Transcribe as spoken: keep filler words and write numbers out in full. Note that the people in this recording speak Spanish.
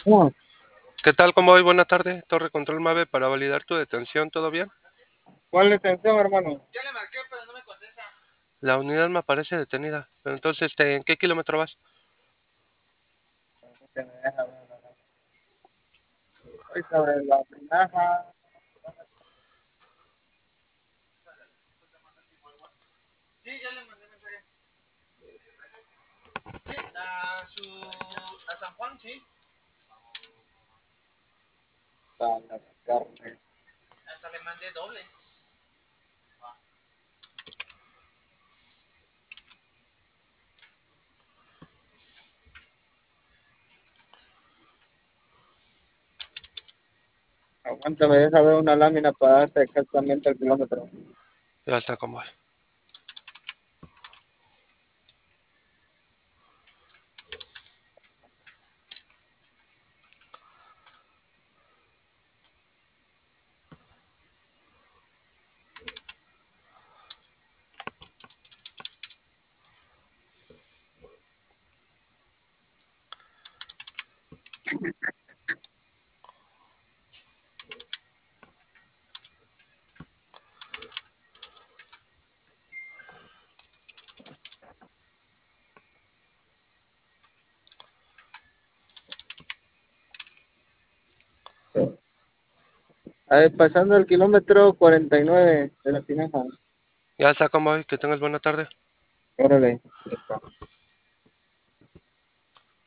No, ¿Qué tal? ¿Cómo voy? Buena tarde. Torre Control Mave para validar tu detención. ¿Todo bien? ¿cuál detención, hermano? La unidad me aparece detenida. Pero entonces, este, ¿en qué kilómetro vas? Que me deja ver. Estoy sobre la Tinaja. Para las carnes. Aguántame, deja ver una lámina para darte exactamente el kilómetro. Ya está, ¿cómo voy? Ahí, pasando el kilómetro cuarenta y nueve de la Tinaja. Ya está, ¿cómo voy? Que tengas buena tarde. Órale. Ya está.